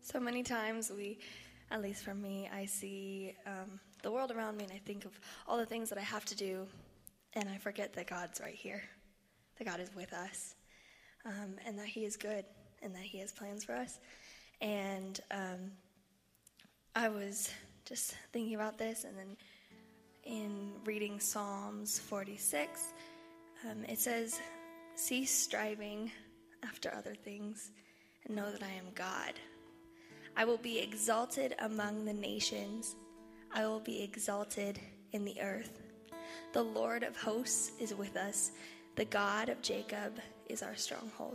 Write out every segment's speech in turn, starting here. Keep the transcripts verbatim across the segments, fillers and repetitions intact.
So many times we, at least for me, I see um, the world around me and I think of all the things that I have to do, and I forget that God's right here, that God is with us, um, and that he is good, and that he has plans for us. And um, I was just thinking about this, and then in reading Psalms forty-six, um, it says, "Cease striving after other things, and know that I am God. I will be exalted among the nations. I will be exalted in the earth. The Lord of hosts is with us. The God of Jacob is our stronghold."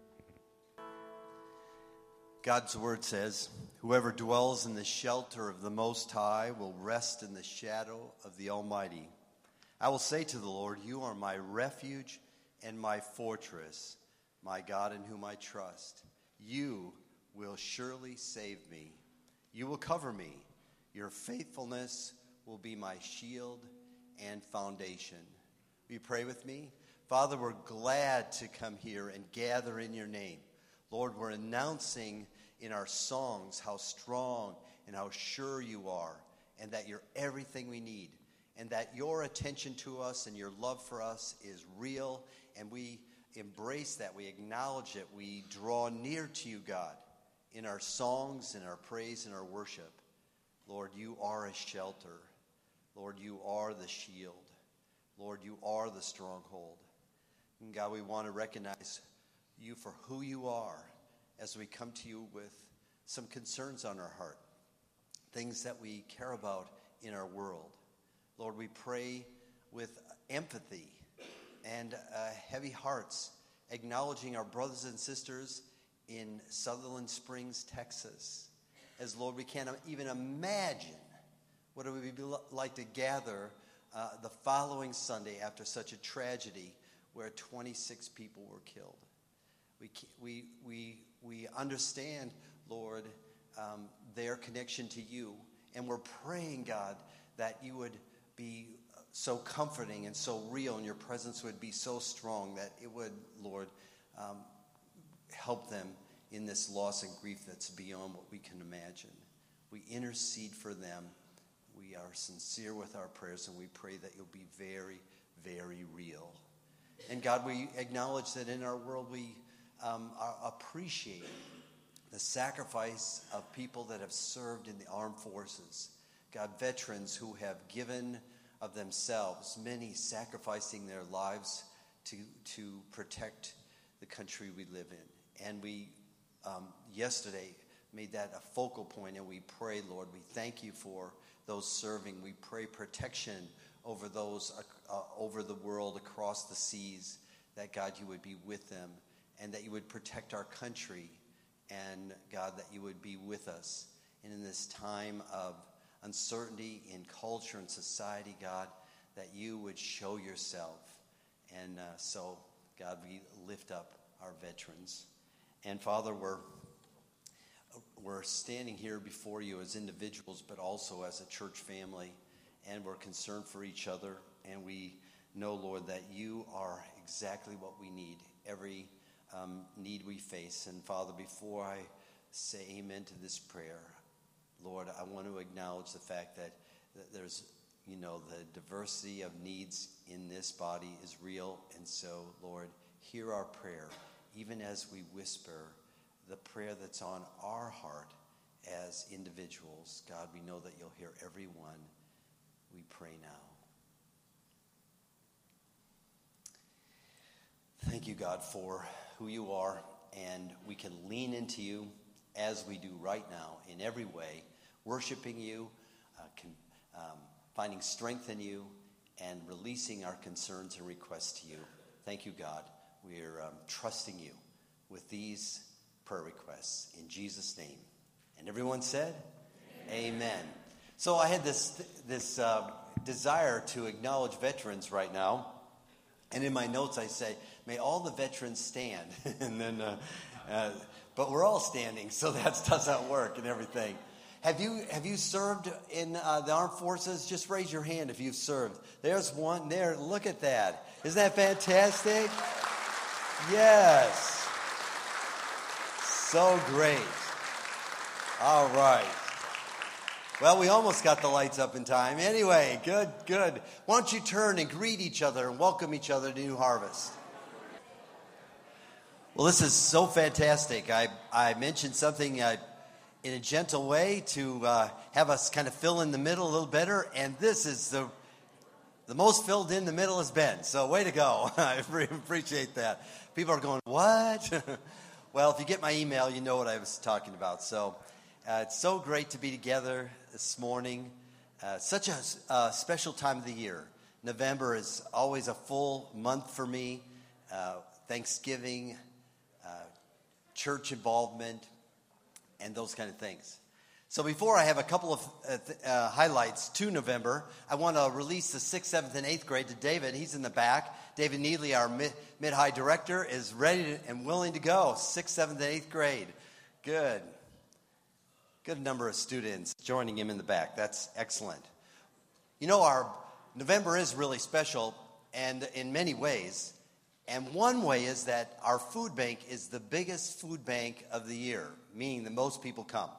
God's word says, "Whoever dwells in the shelter of the Most High will rest in the shadow of the Almighty. I will say to the Lord, you are my refuge and my fortress, my God in whom I trust. You will surely save me. You will cover me. Your faithfulness will be my shield and foundation." Will you pray with me? Father, we're glad to come here and gather in your name. Lord, we're announcing in our songs how strong and how sure you are, and that you're everything we need, and that your attention to us and your love for us is real, and we embrace that. We acknowledge it. We draw near to you, God, in our songs, in our praise, and our worship. Lord, you are a shelter. Lord, you are the shield. Lord, you are the stronghold. And God, we want to recognize you for who you are as we come to you with some concerns on our heart, things that we care about in our world. Lord, we pray with empathy and uh, heavy hearts, acknowledging our brothers and sisters in Sutherland Springs, Texas. As, Lord, we can't even imagine what it would be like to gather uh, the following Sunday after such a tragedy where twenty-six people were killed. We we we we understand, Lord, um, their connection to you, and we're praying, God, that you would be so comforting and so real, and your presence would be so strong that it would, Lord, um, help them in this loss and grief that's beyond what we can imagine. We intercede for them. We are sincere with our prayers, and we pray that you'll be very, very real. And God, we acknowledge that in our world we um, are, appreciate the sacrifice of people that have served in the armed forces. God, veterans who have given of themselves, many sacrificing their lives to, to protect the country we live in. And we um, yesterday made that a focal point, and we pray, Lord, we thank you for those serving. We pray protection over those uh, over the world, across the seas, that, God, you would be with them, and that you would protect our country, and, God, that you would be with us. And in this time of uncertainty in culture and society, God, that you would show yourself. And uh, so, God, we lift up our veterans. And, Father, we're we're standing here before you as individuals, but also as a church family, and we're concerned for each other, and we know, Lord, that you are exactly what we need, every um, need we face. And, Father, before I say amen to this prayer, Lord, I want to acknowledge the fact that, that there's, you know, the diversity of needs in this body is real. And so, Lord, hear our prayer, even as we whisper the prayer that's on our heart as individuals. God, we know that you'll hear every one. We pray now. Thank you, God, for who you are, and we can lean into you as we do right now in every way, worshiping you, uh, con- um, finding strength in you, and releasing our concerns and requests to you. Thank you, God. We're um, trusting you with these prayer requests in Jesus' name. And everyone said, Amen. Amen. So I had this this uh, desire to acknowledge veterans right now. And in my notes I say, may all the veterans stand. and then, uh, uh, but we're all standing, so that doesn't work and everything. Have you have you served in uh, the armed forces? Just raise your hand if you've served. There's one there. Look at that. Isn't that fantastic? Yes. So great. All right. Well, we almost got the lights up in time. Anyway, good, good. Why don't you turn and greet each other and welcome each other to New Harvest? Well, this is so fantastic. I, I mentioned something uh, in a gentle way to uh, have us kind of fill in the middle a little better, and this is the the most filled in the middle has been. So way to go. I appreciate that. People are going, what? Well, if you get my email, you know what I was talking about. So uh, it's so great to be together this morning. Uh, such a uh, special time of the year. November is always a full month for me. Uh, Thanksgiving, uh, church involvement, and those kind of things. So before I have a couple of uh, th- uh, highlights to November, I want to release the sixth, seventh, and eighth grade to David. He's in the back. David Needley, our mid- mid-high director, is ready to, and willing to go. sixth, seventh, and eighth grade. Good. Good number of students joining him in the back. That's excellent. You know, our November is really special, and in many ways. And one way is that our food bank is the biggest food bank of the year, meaning that most people come.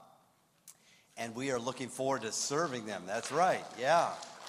And we are looking forward to serving them. That's right, yeah.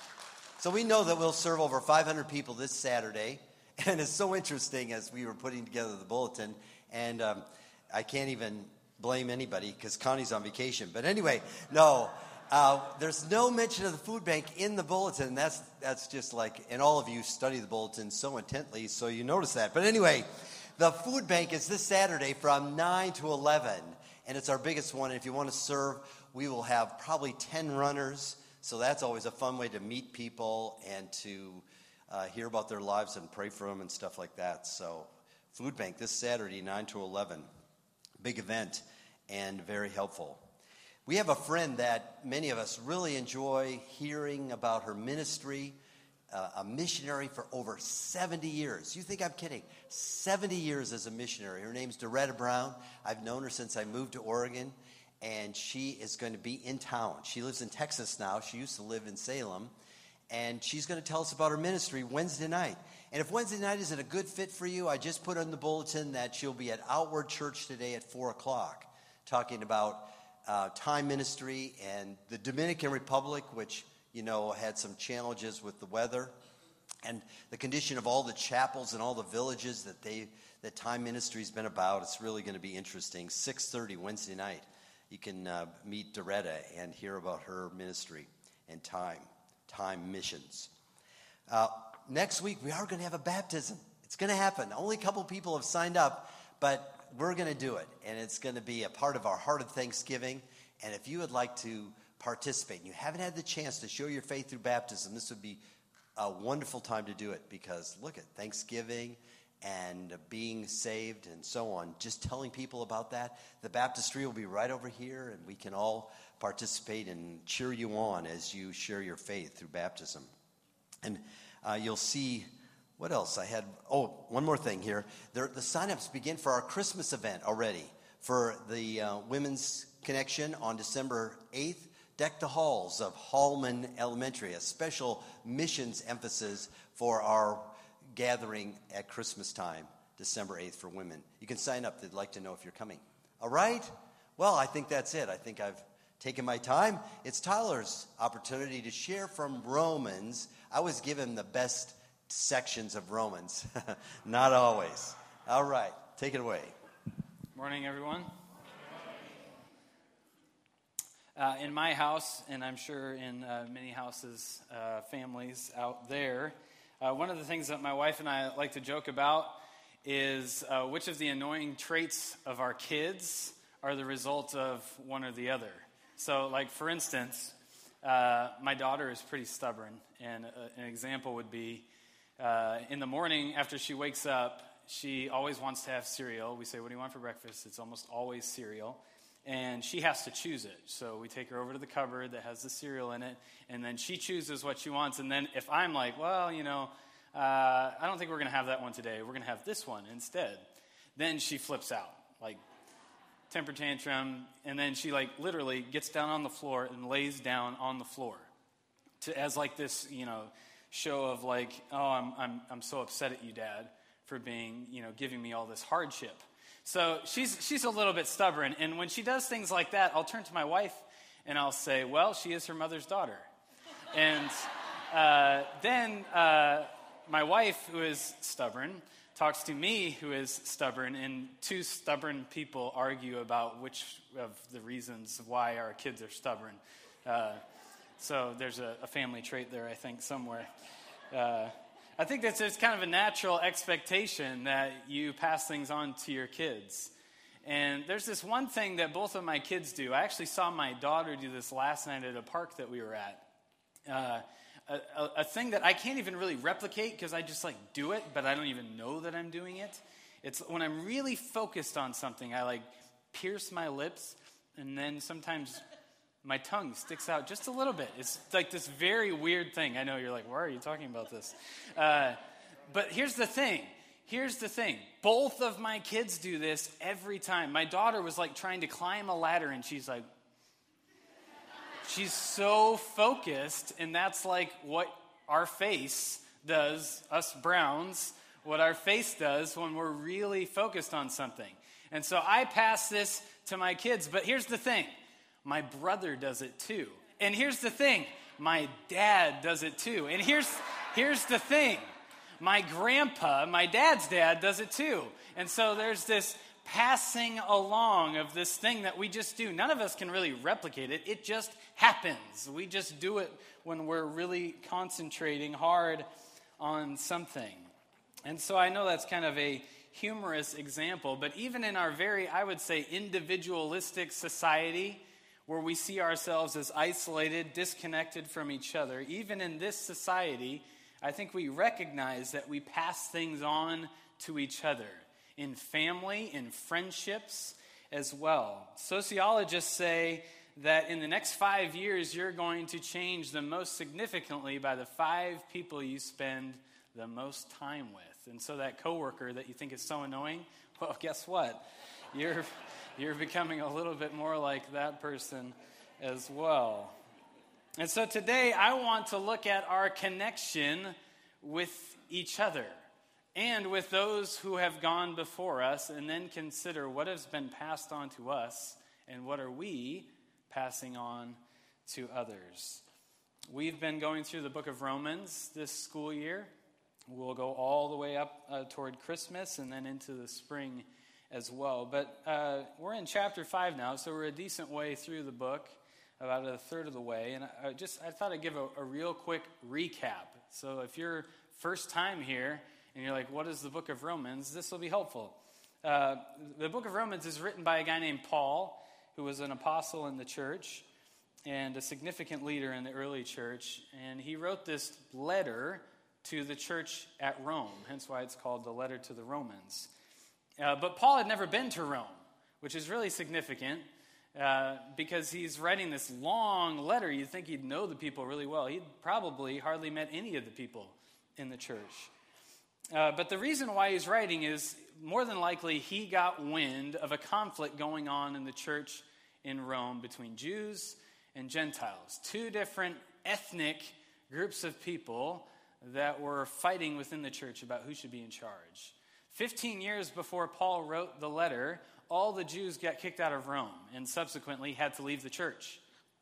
So we know that we'll serve over five hundred people this Saturday. And it's so interesting as we were putting together the bulletin. And um, I can't even blame anybody because Connie's on vacation. But anyway, no, uh, there's no mention of the food bank in the bulletin. That's, that's just like, and all of you study the bulletin so intently, so you notice that. But anyway, the food bank is this Saturday from nine to eleven. And it's our biggest one. And if you want to serve, we will have probably ten runners, so that's always a fun way to meet people and to uh, hear about their lives and pray for them and stuff like that. So food bank this Saturday, nine to eleven. Big event and very helpful. We have a friend that many of us really enjoy hearing about her ministry, uh, a missionary for over seventy years. You think I'm kidding? seventy years as a missionary. Her name's Doretta Brown. I've known her since I moved to Oregon. And she is going to be in town. She lives in Texas now. She used to live in Salem. And she's going to tell us about her ministry Wednesday night. And if Wednesday night isn't a good fit for you, I just put on the bulletin that she'll be at Outward Church today at four o'clock, talking about uh, time ministry and the Dominican Republic, which, you know, had some challenges with the weather, and the condition of all the chapels and all the villages that they that time ministry's been about. It's really going to be interesting. six thirty Wednesday night. You can uh, meet Doretta and hear about her ministry and time, time missions. Uh, next week, we are going to have a baptism. It's going to happen. Only a couple people have signed up, but we're going to do it. And it's going to be a part of our Heart of Thanksgiving. And if you would like to participate and you haven't had the chance to show your faith through baptism, this would be a wonderful time to do it. Because look at Thanksgiving and being saved and so on, just telling people about that. The baptistry will be right over here, and we can all participate and cheer you on as you share your faith through baptism. And uh, you'll see, what else? I had, oh, one more thing here. There, the sign-ups begin for our Christmas event already for the uh, Women's Connection on December eighth. Deck the halls of Hallman Elementary, a special missions emphasis for our gathering at Christmas time, December eighth for women. You can sign up. They'd like to know if you're coming. All right? Well, I think that's it. I think I've taken my time. It's Tyler's opportunity to share from Romans. I always give him the best sections of Romans. Not always. All right. Take it away. Morning, everyone. Uh, in my house, and I'm sure in uh, many houses, uh, families out there, Uh, one of the things that my wife and I like to joke about is uh, which of the annoying traits of our kids are the result of one or the other. So, like, for instance, uh, my daughter is pretty stubborn, and uh, an example would be uh, in the morning after she wakes up, she always wants to have cereal. We say, "What do you want for breakfast?" It's almost always cereal. And she has to choose it. So we take her over to the cupboard that has the cereal in it, and then she chooses what she wants. And then if I'm like, well, you know, uh, I don't think we're going to have that one today. We're going to have this one instead. Then she flips out, like temper tantrum, and then she like literally gets down on the floor and lays down on the floor to as like this, you know, show of like, oh, I'm I'm I'm so upset at you, Dad, for being, you know, giving me all this hardship. So she's she's a little bit stubborn, and when she does things like that, I'll turn to my wife and I'll say, well, she is her mother's daughter. And uh, then uh, my wife, who is stubborn, talks to me, who is stubborn, and two stubborn people argue about which of the reasons why our kids are stubborn. Uh, so there's a, a family trait there, I think, somewhere. Uh, I think that's just kind of a natural expectation that you pass things on to your kids. And there's this one thing that both of my kids do. I actually saw my daughter do this last night at a park that we were at. Uh, a, a, a thing that I can't even really replicate because I just like do it, but I don't even know that I'm doing it. It's when I'm really focused on something, I like pierce my lips, and then sometimes my tongue sticks out just a little bit. It's like this very weird thing. I know you're like, why are you talking about this? Uh, but here's the thing. Here's the thing. Both of my kids do this every time. My daughter was like trying to climb a ladder, and she's like, she's so focused, and that's like what our face does, us Browns, what our face does when we're really focused on something. And so I pass this to my kids, but here's the thing. My brother does it too. And here's the thing. My dad does it too. And here's here's the thing. My grandpa, my dad's dad, does it too. And so there's this passing along of this thing that we just do. None of us can really replicate it. It just happens. We just do it when we're really concentrating hard on something. And so I know that's kind of a humorous example, but even in our very, I would say, individualistic society, where we see ourselves as isolated, disconnected from each other, even in this society, I think we recognize that we pass things on to each other in family, in friendships as well. Sociologists say that in the next five years, you're going to change the most significantly by the five people you spend the most time with. And so that coworker that you think is so annoying, well, guess what? You're you're becoming a little bit more like that person as well. And so today I want to look at our connection with each other and with those who have gone before us, and then consider what has been passed on to us and what are we passing on to others. We've been going through the book of Romans this school year. We'll go all the way up uh, toward Christmas and then into the spring as well. But uh, we're in chapter five now, so we're a decent way through the book, about a third of the way. And I just I thought I'd give a, a real quick recap. So if you're first time here and you're like, what is the book of Romans? This will be helpful. Uh, the book of Romans is written by a guy named Paul, who was an apostle in the church and a significant leader in the early church. And he wrote this letter to the church at Rome, hence why it's called the letter to the Romans. Uh, but Paul had never been to Rome, which is really significant uh, because he's writing this long letter. You'd think he'd know the people really well. He'd probably hardly met any of the people in the church. Uh, but the reason why he's writing is more than likely he got wind of a conflict going on in the church in Rome between Jews and Gentiles, two different ethnic groups of people that were fighting within the church about who should be in charge. Fifteen years before Paul wrote the letter, all the Jews got kicked out of Rome and subsequently had to leave the church.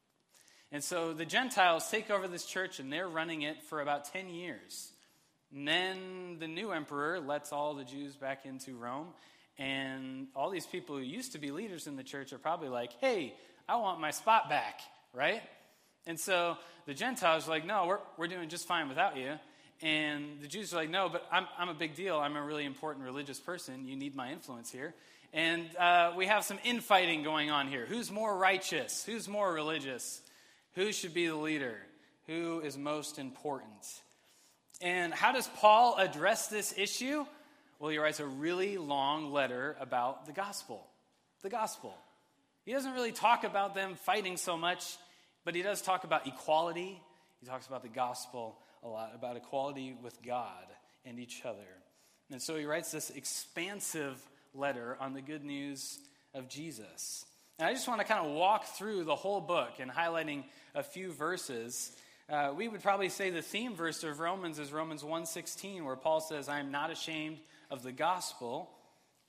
And so the Gentiles take over this church and they're running it for about ten years. And then the new emperor lets all the Jews back into Rome, and all these people who used to be leaders in the church are probably like, hey, I want my spot back, right? And so the Gentiles are like, no, we're we're doing just fine without you. And the Jews are like, no, but I'm I'm a big deal. I'm a really important religious person. You need my influence here. And uh, we have some infighting going on here. Who's more righteous? Who's more religious? Who should be the leader? Who is most important? And how does Paul address this issue? Well, he writes a really long letter about the gospel. The gospel. He doesn't really talk about them fighting so much, but he does talk about equality. He talks about the gospel a lot, about equality with God and each other. And so he writes this expansive letter on the good news of Jesus. And I just want to kind of walk through the whole book and highlighting a few verses. Uh, we would probably say the theme verse of Romans is Romans one sixteen, where Paul says, I am not ashamed of the gospel,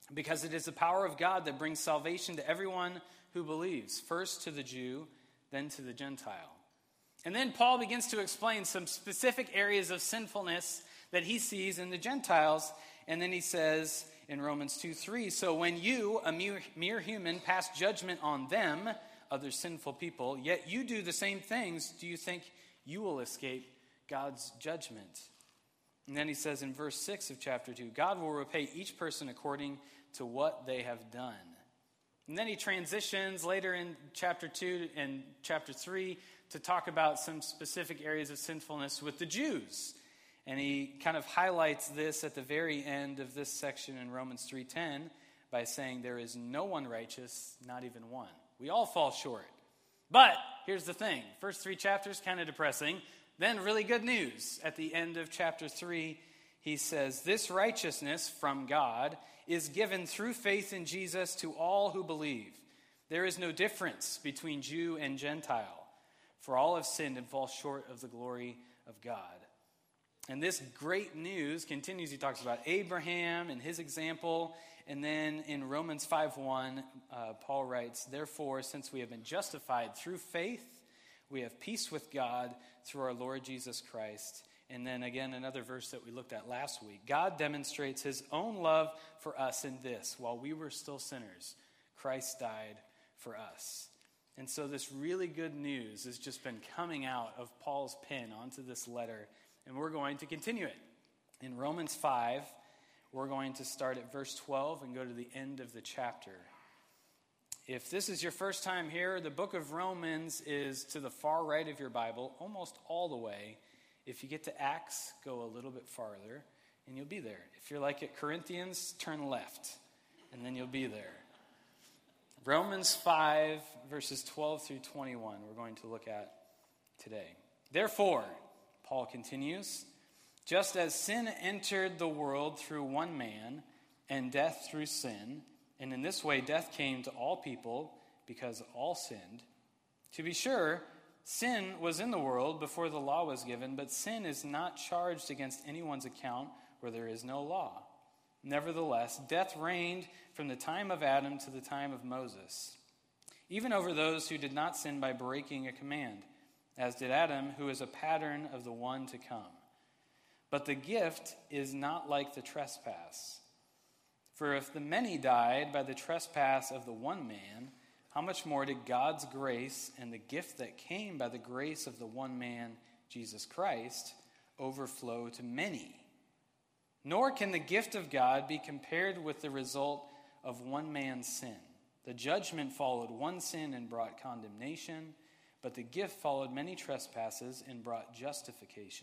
because it is the power of God that brings salvation to everyone who believes, first to the Jew, then to the Gentile. And then Paul begins to explain some specific areas of sinfulness that he sees in the Gentiles. And then he says in Romans two three, so when you, a mere, mere human, pass judgment on them, other sinful people, yet you do the same things, do you think you will escape God's judgment? And then he says in verse six of chapter two, God will repay each person according to what they have done. And then he transitions later in chapter two and chapter three to talk about some specific areas of sinfulness with the Jews. And he kind of highlights this at the very end of this section in Romans three ten by saying there is no one righteous, not even one. We all fall short. But here's the thing. First three chapters, kind of depressing. Then really good news. At the end of chapter three, he says, this righteousness from God is given through faith in Jesus to all who believe. There is no difference between Jew and Gentile, for all have sinned and fall short of the glory of God. And this great news continues. He talks about Abraham and his example. And then in Romans five one, uh, Paul writes, therefore, since we have been justified through faith, we have peace with God through our Lord Jesus Christ. And then again, another verse that we looked at last week. God demonstrates his own love for us in this. While we were still sinners, Christ died for us. And so this really good news has just been coming out of Paul's pen onto this letter. And we're going to continue it. In Romans five, we're going to start at verse twelve and go to the end of the chapter. If this is your first time here, the book of Romans is to the far right of your Bible, almost all the way. If you get to Acts, go a little bit farther, and you'll be there. If you're like at Corinthians, turn left, and then you'll be there. Romans five, verses twelve through twenty-one, we're going to look at today. Therefore, Paul continues, just as sin entered the world through one man, and death through sin, and in this way death came to all people because all sinned. To be sure, sin was in the world before the law was given, but sin is not charged against anyone's account where there is no law. Nevertheless, death reigned from the time of Adam to the time of Moses, even over those who did not sin by breaking a command, as did Adam, who is a pattern of the one to come. But the gift is not like the trespass. For if the many died by the trespass of the one man, how much more did God's grace and the gift that came by the grace of the one man, Jesus Christ, overflow to many? Nor can the gift of God be compared with the result of one man's sin. The judgment followed one sin and brought condemnation, but the gift followed many trespasses and brought justification.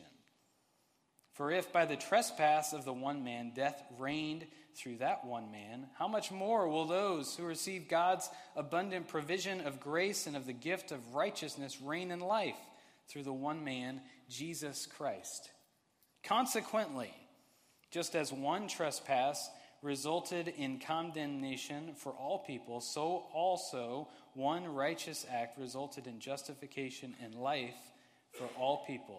For if by the trespass of the one man death reigned through that one man, how much more will those who receive God's abundant provision of grace and of the gift of righteousness reign in life through the one man, Jesus Christ? Consequently, just as one trespass resulted in condemnation for all people, so also one righteous act resulted in justification and life for all people.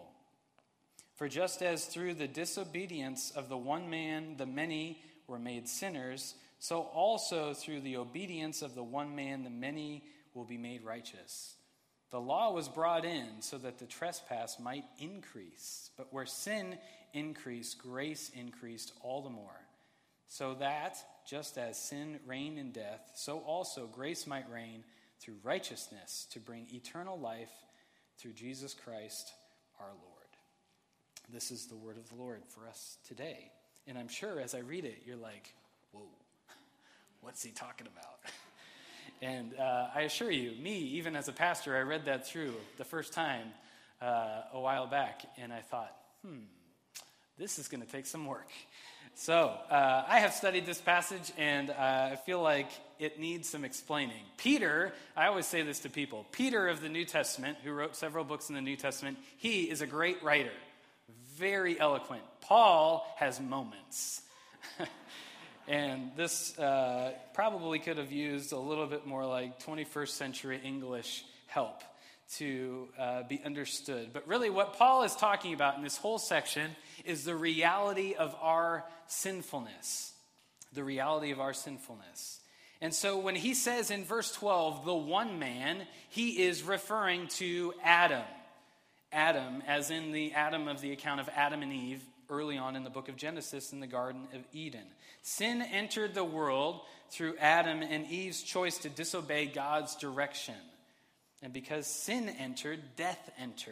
For just as through the disobedience of the one man the many were made sinners, so also through the obedience of the one man the many will be made righteous. The law was brought in so that the trespass might increase, but where sin increased, grace increased all the more. So that, just as sin reigned in death, so also grace might reign through righteousness to bring eternal life through Jesus Christ our Lord. This is the word of the Lord for us today. And I'm sure as I read it, you're like, whoa, what's he talking about? And uh, I assure you, me, even as a pastor, I read that through the first time uh, a while back, and I thought, hmm, this is going to take some work. So uh, I have studied this passage, and uh, I feel like it needs some explaining. Peter, I always say this to people, Peter of the New Testament, who wrote several books in the New Testament, he is a great writer, very eloquent. Paul has moments. And this uh, probably could have used a little bit more like twenty-first century English help to uh, be understood. But really what Paul is talking about in this whole section is the reality of our sinfulness. the reality of our sinfulness. And so when he says in verse twelve, the one man, he is referring to Adam. Adam, as in the Adam of the account of Adam and Eve early on in the book of Genesis in the Garden of Eden. Sin entered the world through Adam and Eve's choice to disobey God's direction. And because sin entered, death entered.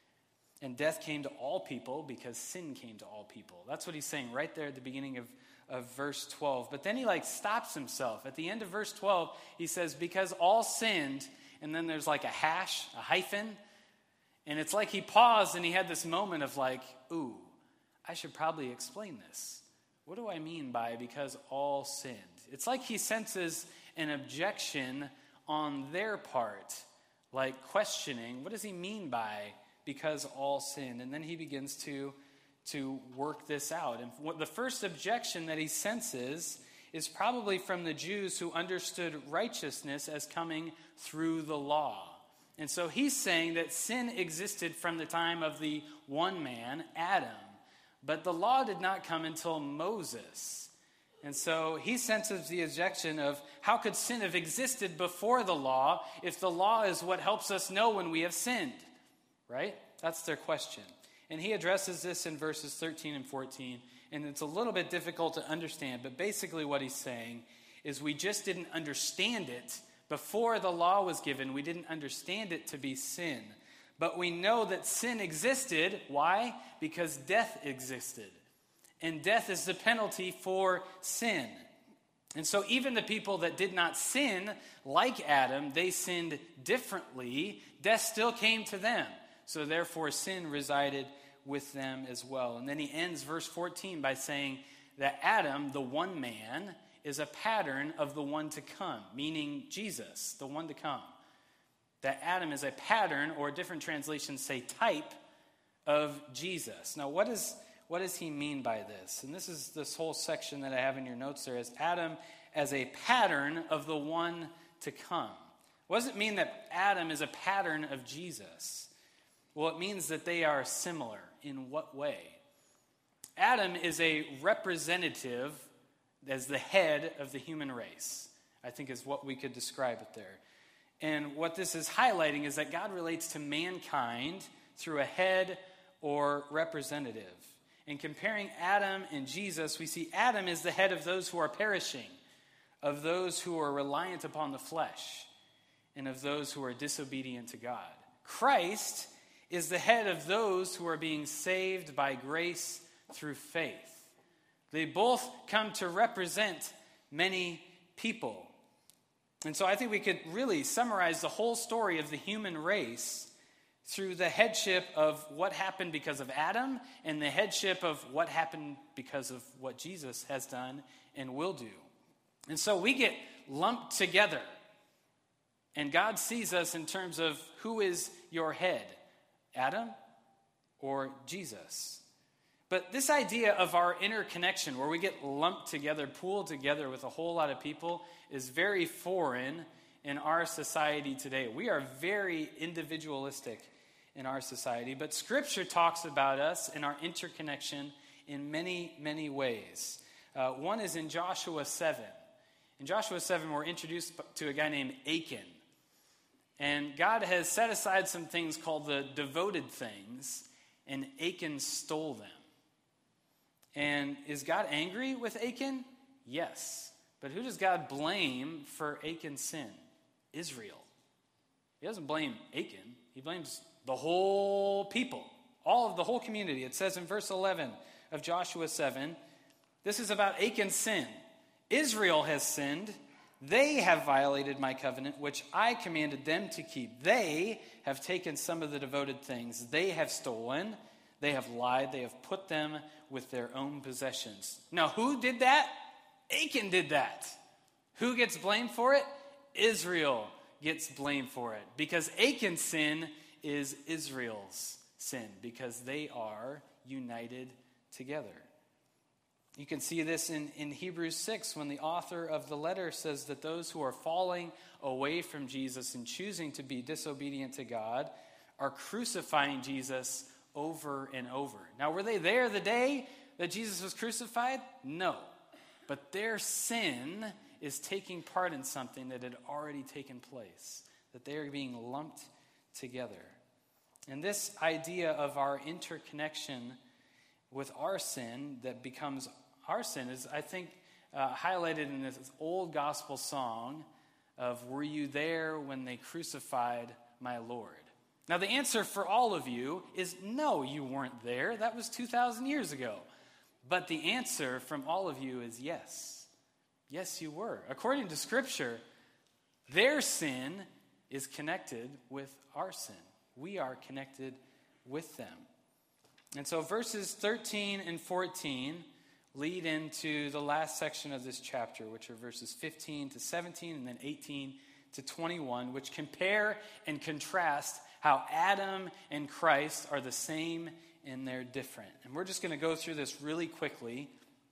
And death came to all people because sin came to all people. That's what he's saying right there at the beginning of, of verse twelve. But then he like stops himself. At the end of verse twelve, he says, because all sinned, and then there's like a hash, a hyphen. And it's like he paused and he had this moment of like, ooh, I should probably explain this. What do I mean by because all sinned? It's like he senses an objection on their part, like questioning, what does he mean by because all sinned? And then he begins to, to work this out. And what the first objection that he senses is probably from the Jews who understood righteousness as coming through the law. And so he's saying that sin existed from the time of the one man, Adam. But the law did not come until Moses. And so he senses the objection of how could sin have existed before the law if the law is what helps us know when we have sinned, right? That's their question. And he addresses this in verses thirteen and fourteen, and it's a little bit difficult to understand, but basically what he's saying is we just didn't understand it before the law was given. We didn't understand it to be sin. But we know that sin existed. Why? Because death existed. And death is the penalty for sin. And so even the people that did not sin, like Adam, they sinned differently. Death still came to them. So therefore sin resided with them as well. And then he ends verse fourteen by saying that Adam, the one man, is a pattern of the one to come, meaning Jesus, the one to come. That Adam is a pattern, or different translations say type, of Jesus. Now, what, is, what does he mean by this? And this is this whole section that I have in your notes there, is Adam as a pattern of the one to come. What does it mean that Adam is a pattern of Jesus? Well, it means that they are similar. In what way? Adam is a representative as the head of the human race, I think is what we could describe it there. And what this is highlighting is that God relates to mankind through a head or representative. In comparing Adam and Jesus, we see Adam is the head of those who are perishing, of those who are reliant upon the flesh, and of those who are disobedient to God. Christ is the head of those who are being saved by grace through faith. They both come to represent many people. And so I think we could really summarize the whole story of the human race through the headship of what happened because of Adam and the headship of what happened because of what Jesus has done and will do. And so we get lumped together. And God sees us in terms of who is your head, Adam or Jesus? But this idea of our interconnection, where we get lumped together, pooled together with a whole lot of people, is very foreign in our society today. We are very individualistic in our society, but Scripture talks about us and our interconnection in many, many ways. Uh, one is in Joshua seven. In Joshua seven, we're introduced to a guy named Achan. And God has set aside some things called the devoted things, and Achan stole them. And is God angry with Achan? Yes. But who does God blame for Achan's sin? Israel. He doesn't blame Achan. He blames the whole people, all of the whole community. It says in verse eleven of Joshua seven, this is about Achan's sin. Israel has sinned. They have violated my covenant, which I commanded them to keep. They have taken some of the devoted things. They have stolen. They have lied. They have put them with their own possessions. Now, who did that? Achan did that. Who gets blamed for it? Israel gets blamed for it. Because Achan's sin is Israel's sin. Because they are united together. You can see this in, in Hebrews six when the author of the letter says that those who are falling away from Jesus and choosing to be disobedient to God are crucifying Jesus over and over. Now, were they there the day that Jesus was crucified? No. but their sin is taking part in something that had already taken place, that they are being lumped together. And this idea of our interconnection with our sin that becomes our sin is, I think, uh, highlighted in this old gospel song of, "Were you there when they crucified my Lord?" Now, the answer for all of you is no, you weren't there. That was two thousand years ago. But the answer from all of you is yes. Yes, you were. According to Scripture, their sin is connected with our sin. We are connected with them. And so verses thirteen and fourteen lead into the last section of this chapter, which are verses fifteen to seventeen and then eighteen to twenty-one, which compare and contrast how Adam and Christ are the same and they're different. And we're just going to go through this really quickly.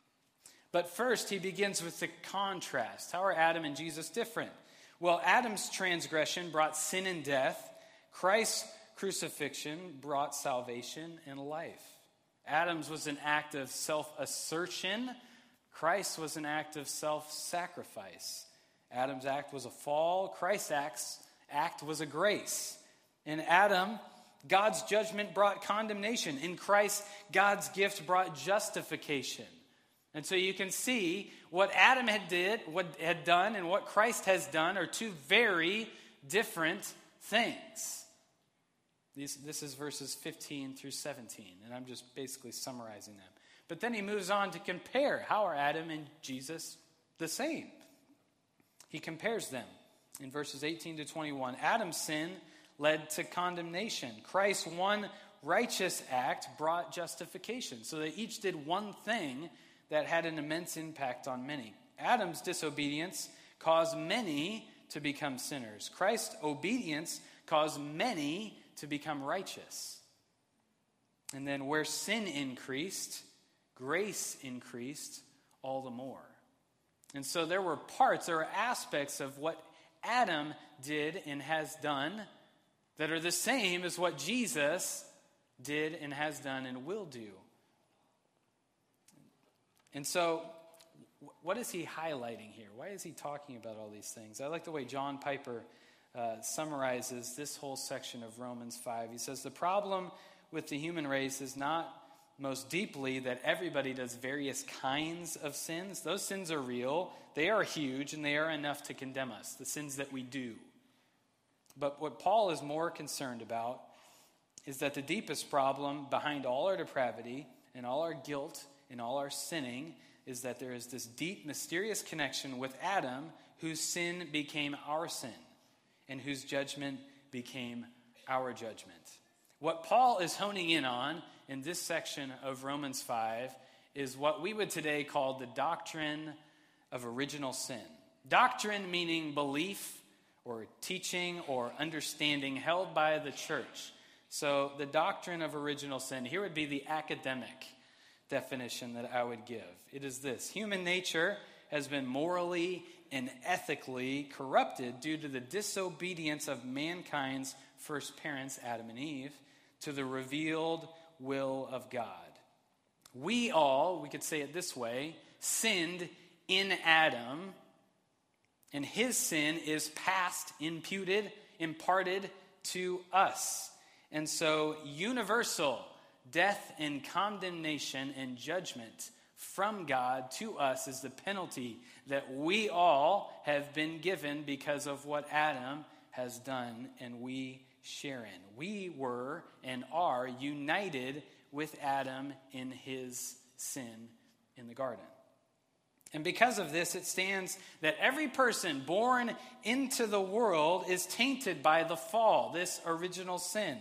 But first, he begins with the contrast. How are Adam and Jesus different? Well, Adam's transgression brought sin and death. Christ's crucifixion brought salvation and life. Adam's was an act of self-assertion. Christ's was an act of self-sacrifice. Adam's act was a fall. Christ's act's act was a grace. In Adam, God's judgment brought condemnation. In Christ, God's gift brought justification. And so you can see what Adam had did, what had done, and what Christ has done are two very different things. These, this is verses fifteen through seventeen, and I'm just basically summarizing them. But then he moves on to compare. How are Adam and Jesus the same? He compares them in verses eighteen to twenty-one. Adam's sin led to condemnation. Christ's one righteous act brought justification. So they each did one thing that had an immense impact on many. Adam's disobedience caused many to become sinners. Christ's obedience caused many to become righteous. And then where sin increased, grace increased all the more. And so there were parts, there were aspects of what Adam did and has done that are the same as what Jesus did and has done and will do. And so, what is he highlighting here? Why is he talking about all these things? I like the way John Piper uh, summarizes this whole section of Romans five. He says, the problem with the human race is not most deeply that everybody does various kinds of sins. Those sins are real. They are huge, and they are enough to condemn us, the sins that we do. But what Paul is more concerned about is that the deepest problem behind all our depravity and all our guilt and all our sinning is that there is this deep, mysterious connection with Adam, whose sin became our sin and whose judgment became our judgment. What Paul is honing in on in this section of Romans five is what we would today call the doctrine of original sin. Doctrine meaning belief or teaching or understanding held by the church. So the doctrine of original sin, here would be the academic definition that I would give. It is this: human nature has been morally and ethically corrupted due to the disobedience of mankind's first parents, Adam and Eve, to the revealed will of God. We all, we could say it this way, sinned in Adam, and his sin is passed, imputed, imparted to us. And so universal death and condemnation and judgment from God to us is the penalty that we all have been given because of what Adam has done and we share in. We were and are united with Adam in his sin in the garden. And because of this, it stands that every person born into the world is tainted by the fall, this original sin.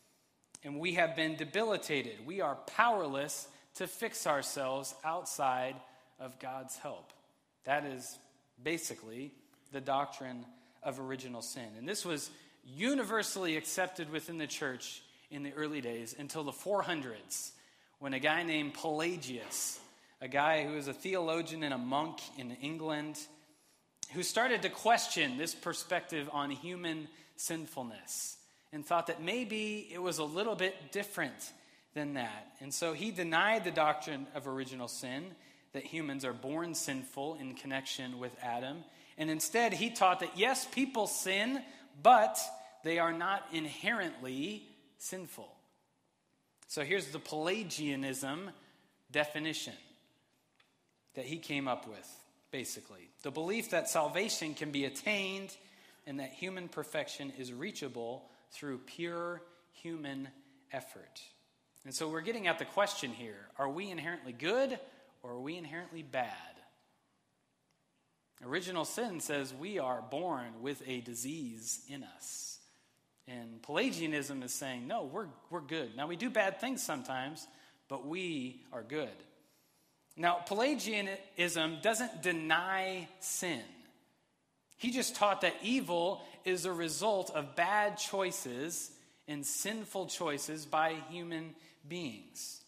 And we have been debilitated. We are powerless to fix ourselves outside of God's help. That is basically the doctrine of original sin. And this was universally accepted within the church in the early days until the four hundreds, when a guy named Pelagius, a guy who was a theologian and a monk in England, who started to question this perspective on human sinfulness and thought that maybe it was a little bit different than that. And so he denied the doctrine of original sin, that humans are born sinful in connection with Adam. And instead, he taught that, yes, people sin, but they are not inherently sinful. So here's the Pelagianism definition that he came up with, basically. The belief that salvation can be attained and that human perfection is reachable through pure human effort. And so we're getting at the question here, are we inherently good or are we inherently bad? Original sin says we are born with a disease in us. And Pelagianism is saying, no, we're, we're good. Now, we do bad things sometimes, but we are good. Now, Pelagianism doesn't deny sin. He just taught that evil is a result of bad choices and sinful choices by human beings.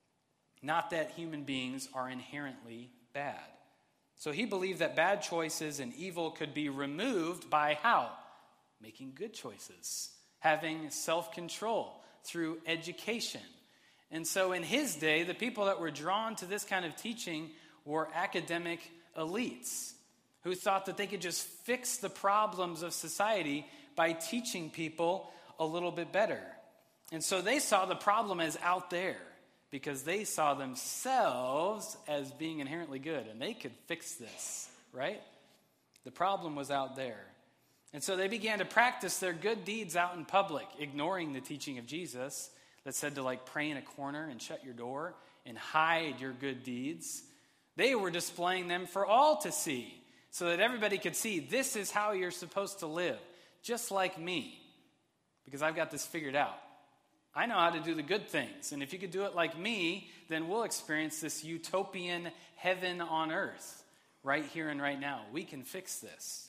Not that human beings are inherently bad. So he believed that bad choices and evil could be removed by how? Making good choices. Having self-control through education. And so in his day, the people that were drawn to this kind of teaching were academic elites who thought that they could just fix the problems of society by teaching people a little bit better. And so they saw the problem as out there because they saw themselves as being inherently good and they could fix this, right? The problem was out there. And so they began to practice their good deeds out in public, ignoring the teaching of Jesus that said to like pray in a corner and shut your door and hide your good deeds. They were displaying them for all to see so that everybody could see this is how you're supposed to live, just like me, because I've got this figured out. I know how to do the good things, and if you could do it like me, then we'll experience this utopian heaven on earth right here and right now. We can fix this.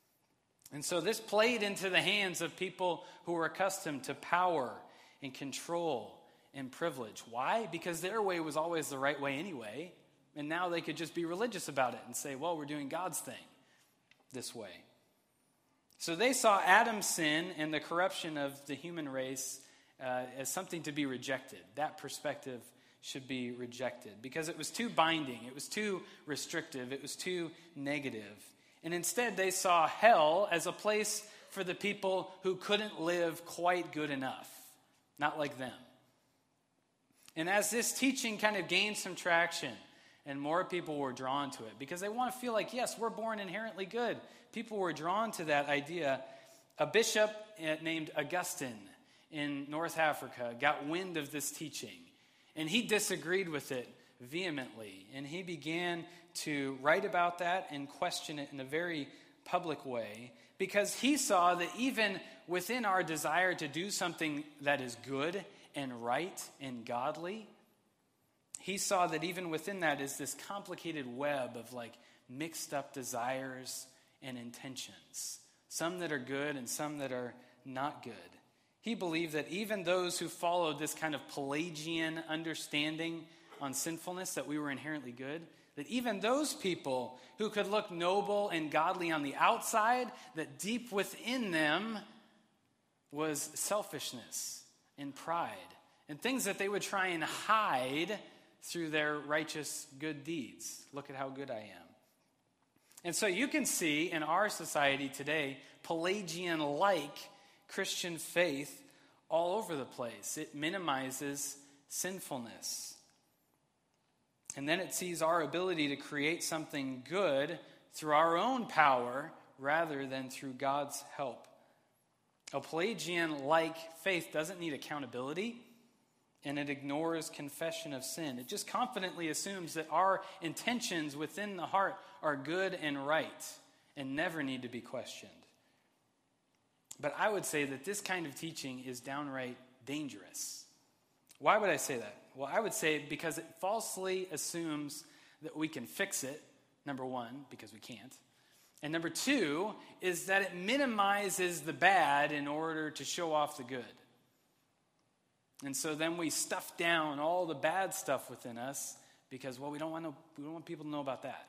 And so this played into the hands of people who were accustomed to power and control and privilege. Why? Because their way was always the right way anyway. And now they could just be religious about it and say, well, we're doing God's thing this way. So they saw Adam's sin and the corruption of the human race uh, as something to be rejected. That perspective should be rejected because it was too binding. It was too restrictive. It was too negative. And instead they saw hell as a place for the people who couldn't live quite good enough. Not like them. And as this teaching kind of gained some traction and more people were drawn to it because they want to feel like, yes, we're born inherently good. People were drawn to that idea. A bishop named Augustine in North Africa got wind of this teaching. And he disagreed with it vehemently. And he began to write about that and question it in a very public way because he saw that even within our desire to do something that is good and right and godly, he saw that even within that is this complicated web of like mixed up desires and intentions. Some that are good and some that are not good. He believed that even those who followed this kind of Pelagian understanding on sinfulness, that we were inherently good, that even those people who could look noble and godly on the outside, that deep within them was selfishness and pride and things that they would try and hide through their righteous good deeds. Look at how good I am. And so you can see in our society today, Pelagian-like Christian faith all over the place. It minimizes sinfulness. And then it sees our ability to create something good through our own power rather than through God's help. A Pelagian-like faith doesn't need accountability, and it ignores confession of sin. It just confidently assumes that our intentions within the heart are good and right and never need to be questioned. But I would say that this kind of teaching is downright dangerous. Why would I say that? Well, I would say because it falsely assumes that we can fix it, number one, because we can't. And number two is that it minimizes the bad in order to show off the good. And so then we stuff down all the bad stuff within us because, well, we don't want to, we don't want people to know about that.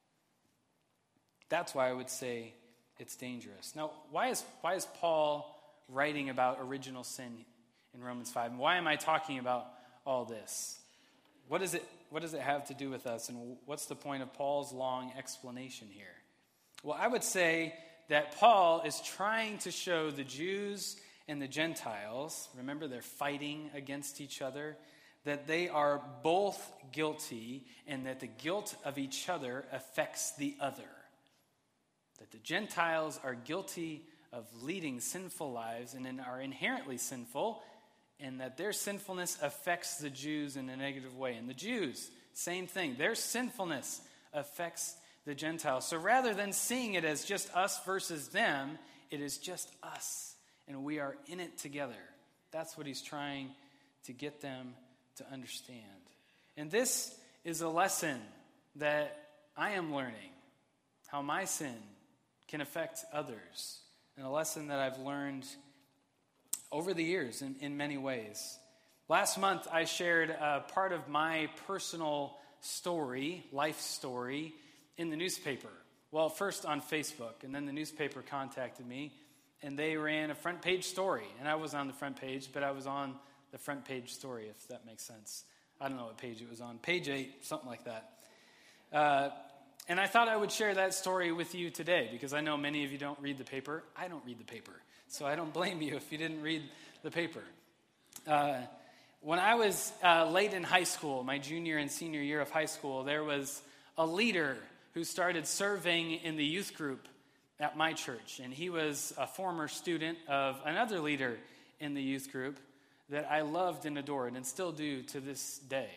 That's why I would say it's dangerous. Now, why is why is Paul writing about original sin in Romans five? And why am I talking about all this? What does it what does it have to do with us? And what's the point of Paul's long explanation here? Well, I would say that Paul is trying to show the Jews and the Gentiles, remember they're fighting against each other, that they are both guilty and that the guilt of each other affects the other. That the Gentiles are guilty of leading sinful lives and are inherently sinful, and that their sinfulness affects the Jews in a negative way. And the Jews, same thing. Their sinfulness affects the Gentiles. So rather than seeing it as just us versus them, it is just us, and we are in it together. That's what he's trying to get them to understand. And this is a lesson that I am learning, how my sin can affect others, and a lesson that I've learned over the years in, in many ways. Last month, I shared a part of my personal story, life story, in the newspaper. Well, first on Facebook, and then the newspaper contacted me, and they ran a front page story. And I was on the front page, but I was on the front page story, if that makes sense. I don't know what page it was on. Page eight, something like that. Uh, and I thought I would share that story with you today, because I know many of you don't read the paper. I don't read the paper, so I don't blame you if you didn't read the paper. Uh, when I was uh, late in high school, my junior and senior year of high school, there was a leader who started serving in the youth group at my church. And he was a former student of another leader in the youth group that I loved and adored and still do to this day.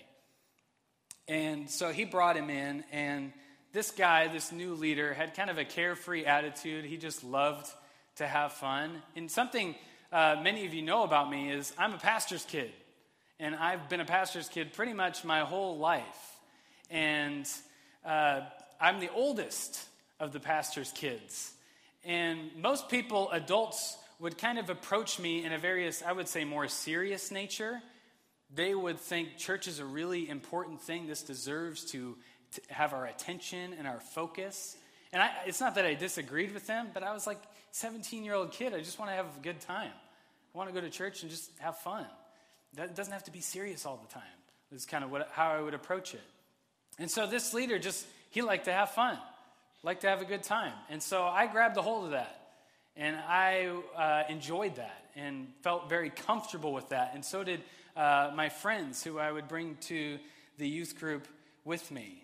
And so he brought him in, and this guy, this new leader, had kind of a carefree attitude. He just loved to have fun. And something uh, many of you know about me is I'm a pastor's kid. And I've been a pastor's kid pretty much my whole life. And uh, I'm the oldest of the pastor's kids. And most people, adults, would kind of approach me in a various, I would say, more serious nature. They would think church is a really important thing. This deserves to, to have our attention and our focus. And I, it's not that I disagreed with them, but I was like a seventeen-year-old kid. I just want to have a good time. I want to go to church and just have fun. That doesn't have to be serious all the time. This is kind of what, how I would approach it. And so this leader just, he liked to have fun, liked to have a good time. And so I grabbed a hold of that. And I uh, enjoyed that and felt very comfortable with that. And so did uh, my friends who I would bring to the youth group with me.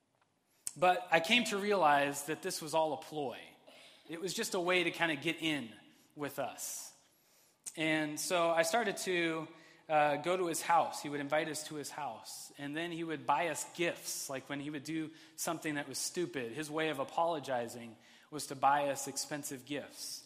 But I came to realize that this was all a ploy. It was just a way to kind of get in with us. And so I started to uh, go to his house. He would invite us to his house. And then he would buy us gifts, like when he would do something that was stupid. His way of apologizing was to buy us expensive gifts.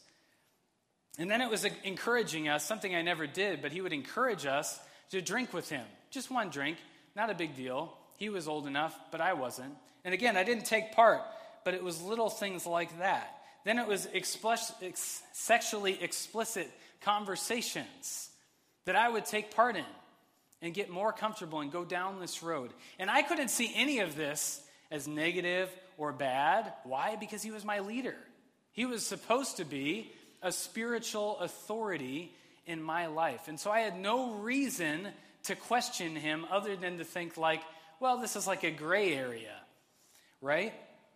And then it was encouraging us, something I never did, but he would encourage us to drink with him. Just one drink, not a big deal. He was old enough, but I wasn't. And again, I didn't take part, but it was little things like that. Then it was expl- ex- sexually explicit conversations that I would take part in and get more comfortable and go down this road. And I couldn't see any of this as negative or bad. Why? Because he was my leader. He was supposed to be a spiritual authority in my life. And so I had no reason to question him other than to think like, well, this is like a gray area, right?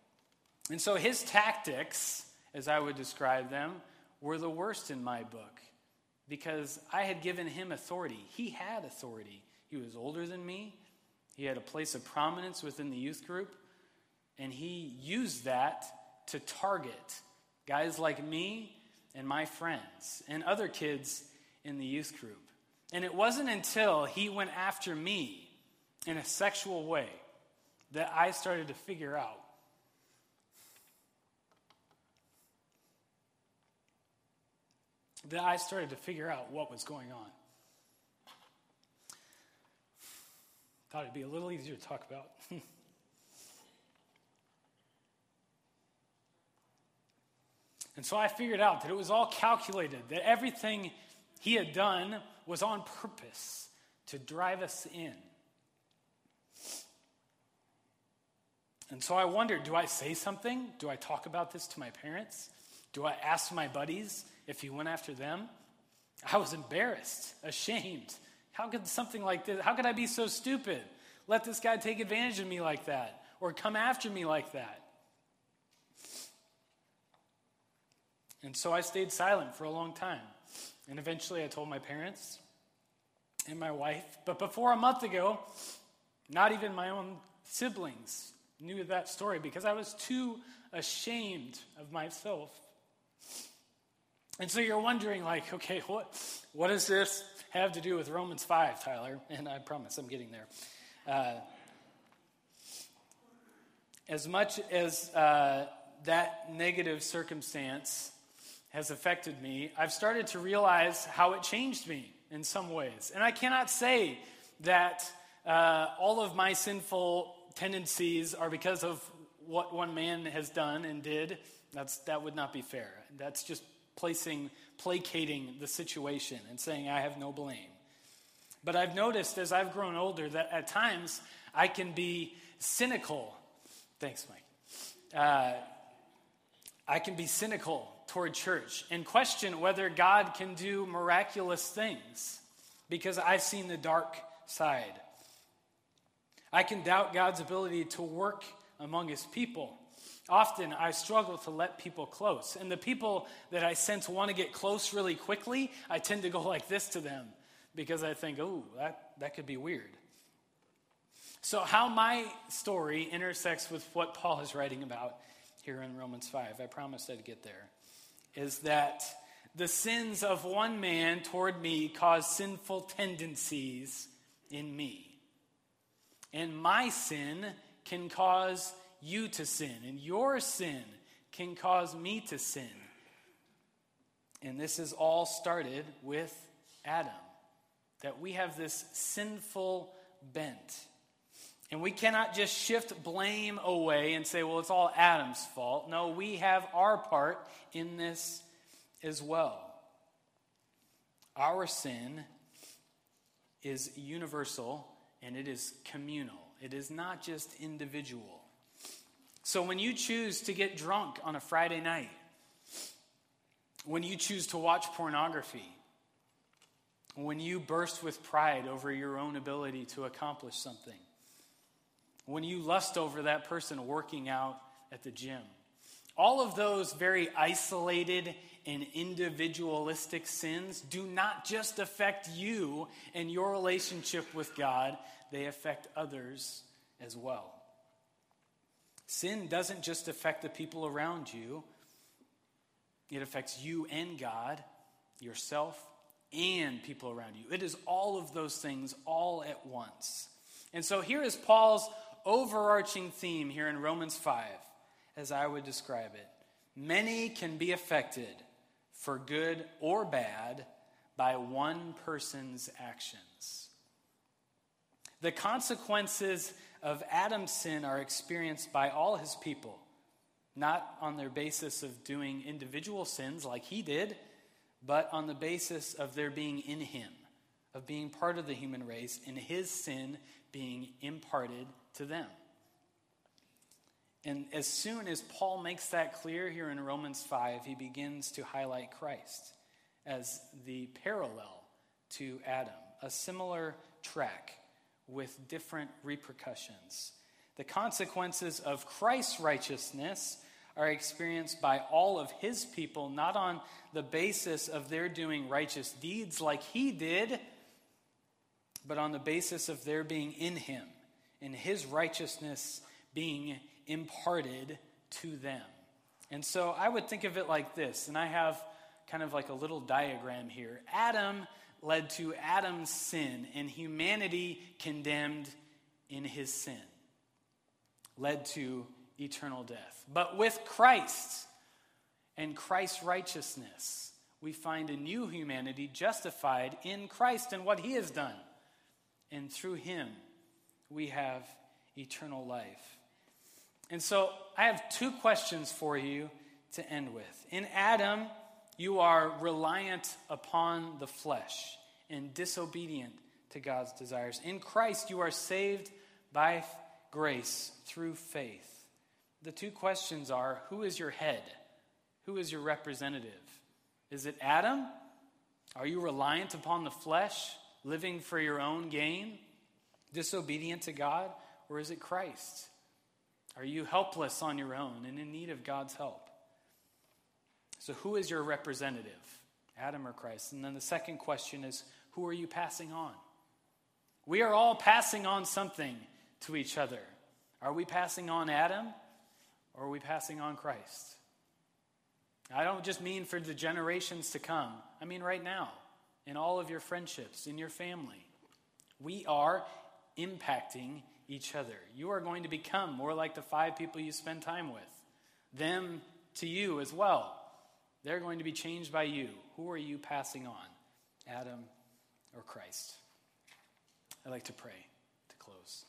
And so his tactics, as I would describe them, were the worst in my book because I had given him authority. He had authority. He was older than me. He had a place of prominence within the youth group. And he used that to target guys like me and my friends and other kids in the youth group. And it wasn't until he went after me in a sexual way that I started to figure out that I started to figure out what was going on. Thought it'd be a little easier to talk about. And so I figured out that it was all calculated, that everything he had done was on purpose to drive us in. And so I wondered, do I say something? Do I talk about this to my parents? Do I ask my buddies if he went after them? I was embarrassed, ashamed. How could something like this, how could I be so stupid? let this guy take advantage of me like that or come after me like that. And so I stayed silent for a long time. And eventually I told my parents and my wife. But before a month ago, not even my own siblings knew that story because I was too ashamed of myself. And so you're wondering, like, okay, what, what does this have to do with Romans five, Tyler? And I promise I'm getting there. Uh, as much as uh, that negative circumstance has affected me, I've started to realize how it changed me in some ways. And I cannot say that uh, all of my sinful tendencies are because of what one man has done and did. That's that would not be fair. That's just placing, placating the situation and saying I have no blame. But I've noticed as I've grown older that at times I can be cynical. Thanks, Mike. Uh, I can be cynical toward church and question whether God can do miraculous things because I've seen the dark side. I can doubt God's ability to work among his people. Often I struggle to let people close. And the people that I sense want to get close really quickly, I tend to go like this to them because I think, oh, that, that could be weird. So how my story intersects with what Paul is writing about here in Romans five, I promised I'd get there, is that the sins of one man toward me cause sinful tendencies in me. And my sin can cause you to sin. And your sin can cause me to sin. And this is all started with Adam. That we have this sinful bent. And we cannot just shift blame away and say, well, it's all Adam's fault. No, we have our part in this as well. Our sin is universal and it is communal. It is not just individual. So when you choose to get drunk on a Friday night, when you choose to watch pornography, when you burst with pride over your own ability to accomplish something, when you lust over that person working out at the gym, all of those very isolated and individualistic sins do not just affect you and your relationship with God, they affect others as well. Sin doesn't just affect the people around you. It affects you and God, yourself, and people around you. It is all of those things all at once. And so here is Paul's overarching theme here in Romans five, as I would describe it. Many can be affected, for good or bad, by one person's actions. The consequences of Adam's sin are experienced by all his people, not on their basis of doing individual sins like he did, but on the basis of their being in him, of being part of the human race, and his sin being imparted to them. And as soon as Paul makes that clear here in Romans five, he begins to highlight Christ as the parallel to Adam, a similar track with different repercussions. The consequences of Christ's righteousness are experienced by all of his people, not on the basis of their doing righteous deeds like he did, but on the basis of their being in him and his righteousness being imparted to them. And so I would think of it like this, and I have kind of like a little diagram here. Adam led to Adam's sin, and humanity condemned in his sin led to eternal death. But with Christ and Christ's righteousness, we find a new humanity justified in Christ and what he has done. And through him, we have eternal life. And so I have two questions for you to end with. In Adam, you are reliant upon the flesh and disobedient to God's desires. In Christ, you are saved by grace through faith. The two questions are, who is your head? Who is your representative? Is it Adam? Are you reliant upon the flesh, living for your own gain? disobedient to God, or is it Christ? Are you helpless on your own and in need of God's help? So who is your representative, Adam or Christ? And then the second question is, who are you passing on? We are all passing on something to each other. Are we passing on Adam, or are we passing on Christ? I don't just mean for the generations to come. I mean right now, in all of your friendships, in your family. We are impacting each other. You are going to become more like the five people you spend time with. Them to you as well. They're going to be changed by you. Who are you passing on? Adam or Christ? I'd like to pray to close.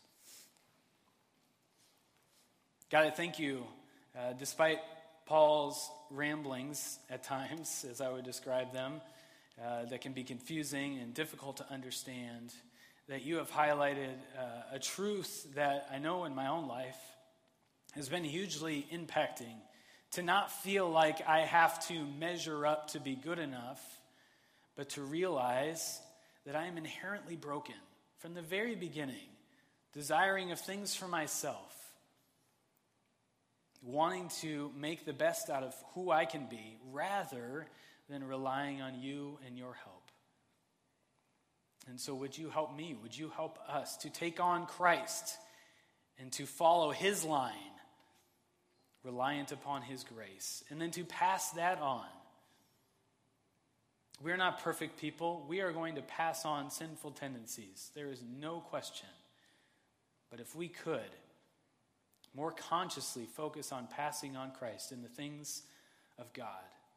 God, I thank you, uh, despite Paul's ramblings at times, as I would describe them, uh, that can be confusing and difficult to understand, that you have highlighted uh, a truth that I know in my own life has been hugely impacting, to not feel like I have to measure up to be good enough, but to realize that I am inherently broken from the very beginning, desiring of things for myself, wanting to make the best out of who I can be, rather than relying on you and your help. And so would you help me? Would you help us to take on Christ and to follow his line, reliant upon his grace, and then to pass that on? We're not perfect people. We are going to pass on sinful tendencies. There is no question. But if we could more consciously focus on passing on Christ and the things of God,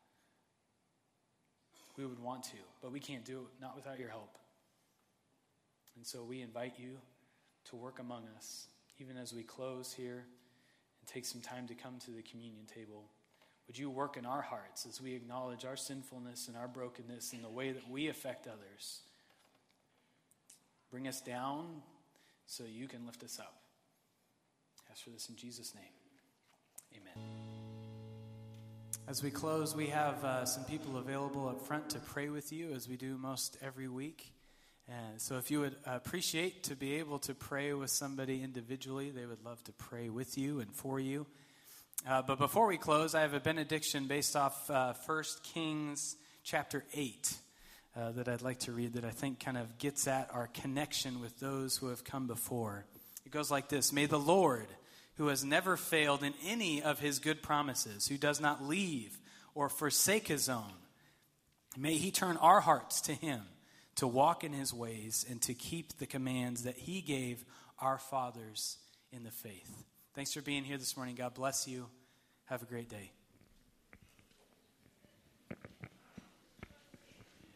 we would want to, but we can't do it, not without your help. And so we invite you to work among us, even as we close here and take some time to come to the communion table. Would you work in our hearts as we acknowledge our sinfulness and our brokenness in the way that we affect others? Bring us down so you can lift us up. I ask for this in Jesus' name. Amen. As we close, we have uh, some people available up front to pray with you, as we do most every week. And so if you would appreciate to be able to pray with somebody individually, they would love to pray with you and for you. Uh, but before we close, I have a benediction based off uh, First Kings chapter eight uh, that I'd like to read, that I think kind of gets at our connection with those who have come before. It goes like this: May the Lord, who has never failed in any of his good promises, who does not leave or forsake his own, may he turn our hearts to him, to walk in his ways and to keep the commands that he gave our fathers in the faith. Thanks for being here this morning. God bless you. Have a great day.